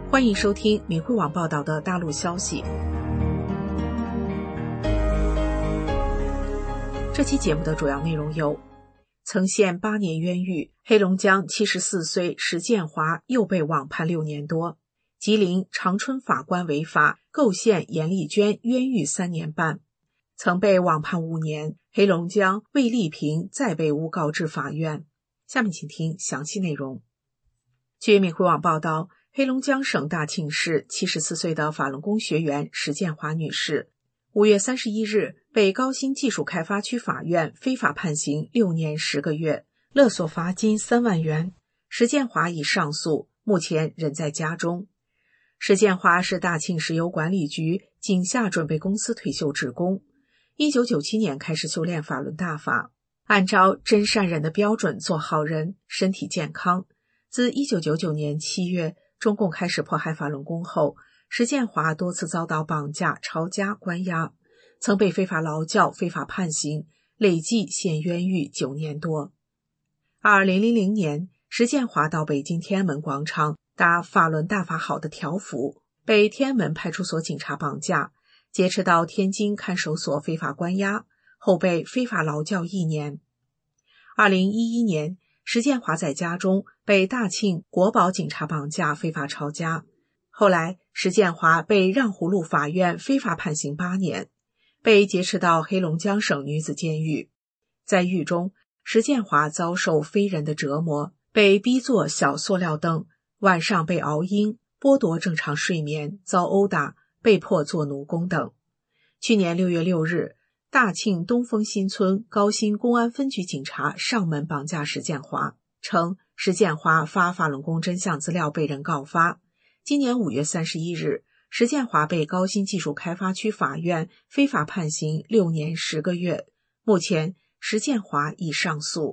欢迎收听明慧网报道的大陆消息。这期节目的主要内容有：曾陷8年冤狱，黑龙江74岁石建华又被网判6年多；吉林长春法官违法构陷严丽娟冤狱3年半；曾被网判5年，黑龙江魏丽萍再被诬告至法院。下面请听详细内容。据明慧网报道，黑龙江省大庆市74岁的法轮功学员石建华女士5月31日被高新技术开发区法院非法判刑6年10个月，勒索罚金3万元。石建华已上诉，目前人在家中。石建华是大庆石油管理局井下准备公司退休职工，1997年开始修炼法轮大法，按照真善忍的标准做好人，身体健康。自1999年7月中共开始迫害法轮功后，石建华多次遭到绑架、抄家、关押，曾被非法劳教、非法判刑，累计陷冤狱9年多。2000年，石建华到北京天安门广场打法轮大法好的条幅，被天安门派出所警察绑架，劫持到天津看守所非法关押，后被非法劳教1年。2011年，石建华在家中被大庆国保警察绑架非法抄家，后来石建华被让葫芦法院非法判刑8年，被劫持到黑龙江省女子监狱。在狱中，石建华遭受非人的折磨，被逼坐小塑料凳，晚上被熬鹰，剥夺正常睡眠，遭殴打，被迫做奴工等。去年6月6日，大庆东风新村高新公安分局警察上门绑架石建华，称石建华发法轮功真相资料被人告发。今年5月31日，石建华被高新技术开发区法院非法判刑6年10个月，目前石建华已上诉。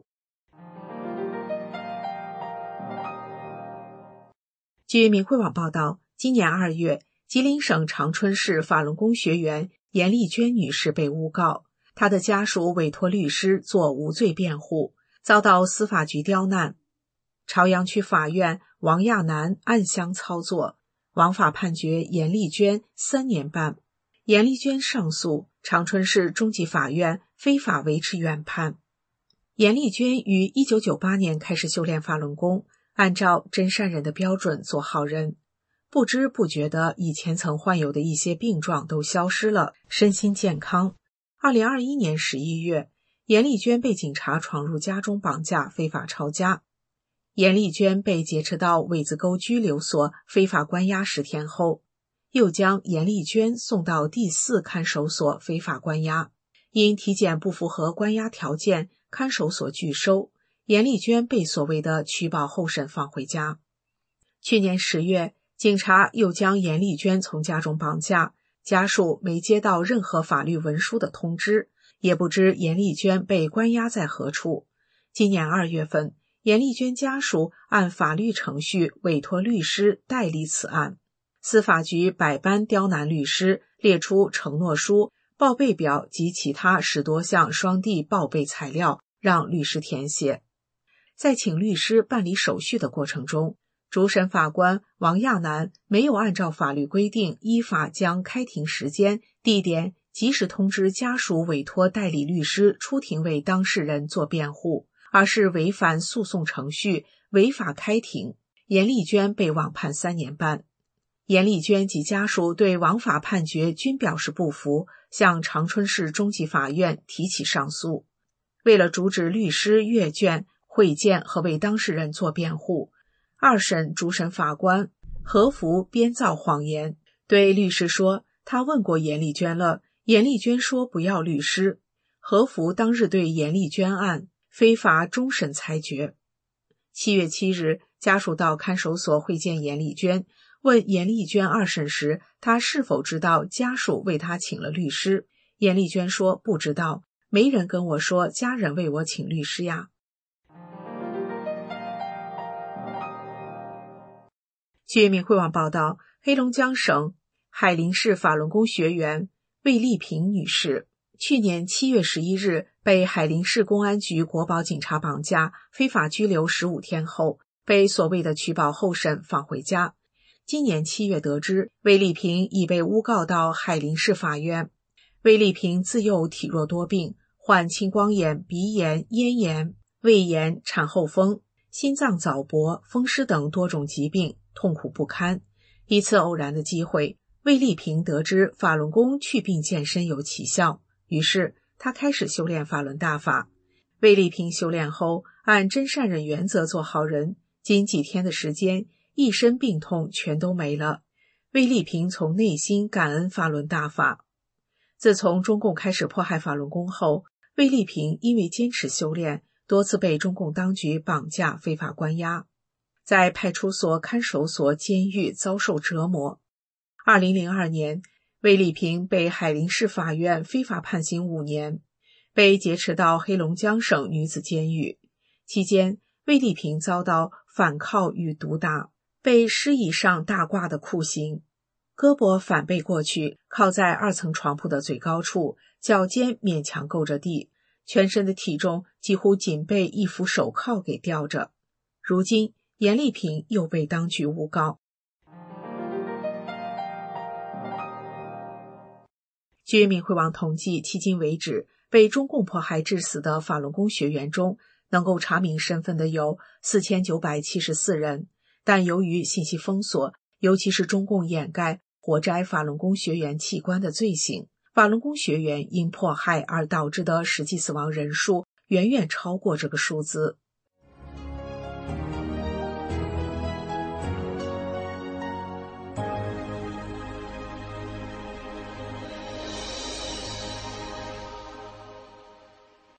据明慧网报道，今年2月，吉林省长春市法轮功学员严丽娟女士被诬告，她的家属委托律师做无罪辩护，遭到司法局刁难。朝阳区法院王亚楠暗箱操作，枉法判决严丽娟3年半。严丽娟上诉，长春市中级法院非法维持原判。严丽娟于1998年开始修炼法轮功，按照真善忍的标准做好人，不知不觉的以前曾患有的一些病状都消失了，身心健康。2021年11月，严丽娟被警察闯入家中绑架，非法抄家。严丽娟被劫持到苇子沟拘留所非法关押10天后，又将严丽娟送到第4看守所非法关押，因体检不符合关押条件，看守所拒收，严丽娟被所谓的取保候审放回家。去年10月，警察又将严丽娟从家中绑架，家属没接到任何法律文书的通知，也不知严丽娟被关押在何处。今年2月份，严丽娟家属按法律程序委托律师代理此案，司法局百般刁难律师，列出承诺书、报备表及其他10多项双地报备材料，让律师填写。在请律师办理手续的过程中，主审法官王亚楠没有按照法律规定依法将开庭时间、地点及时通知家属委托代理律师出庭为当事人做辩护，而是违反诉讼程序，违法开庭。严丽娟被网判3年半。严丽娟及家属对枉法判决均表示不服，向长春市中级法院提起上诉。为了阻止律师阅卷、会见和为当事人做辩护，2审主审法官何福编造谎言，对律师说他问过严丽娟了，严丽娟说不要律师。何福当日对严丽娟案非法终审裁决。7月7日，家属到看守所会见严丽娟，问严丽娟2审时她是否知道家属为她请了律师。严丽娟说不知道，没人跟我说家人为我请律师呀。据明慧网报道，黑龙江省海林市法轮功学员魏丽萍女士去年7月11日被海林市公安局国保警察绑架，非法拘留15天后，被所谓的取保候审放回家。 今年7月得知魏丽萍已被诬告到海林市法院。魏丽萍自幼体弱多病，患青光眼、鼻炎、咽炎、胃炎、产后风、心脏早搏、风湿等多种疾病，痛苦不堪。一次偶然的机会，魏丽萍得知法轮功祛病健身有奇效，于是她开始修炼法轮大法。魏丽萍修炼后，按真善忍原则做好人，仅几天的时间，一身病痛全都没了。魏丽萍从内心感恩法轮大法。自从中共开始迫害法轮功后，魏丽萍因为坚持修炼，多次被中共当局绑架、非法关押，在派出所、看守所、监狱遭受折磨。2002年，魏丽萍被海林市法院非法判刑5年，被劫持到黑龙江省女子监狱。期间，魏丽萍遭到反铐与毒打，被施以上大褂的酷刑。胳膊反背过去，靠在2层床铺的最高处，脚尖勉强够着地，全身的体重几乎仅被一副手铐给吊着。如今，严丽萍又被当局诬告。据明慧网统计，迄今为止，被中共迫害致死的法轮功学员中，能够查明身份的有4974人，但由于信息封锁，尤其是中共掩盖活摘法轮功学员器官的罪行，法轮功学员因迫害而导致的实际死亡人数远远超过这个数字。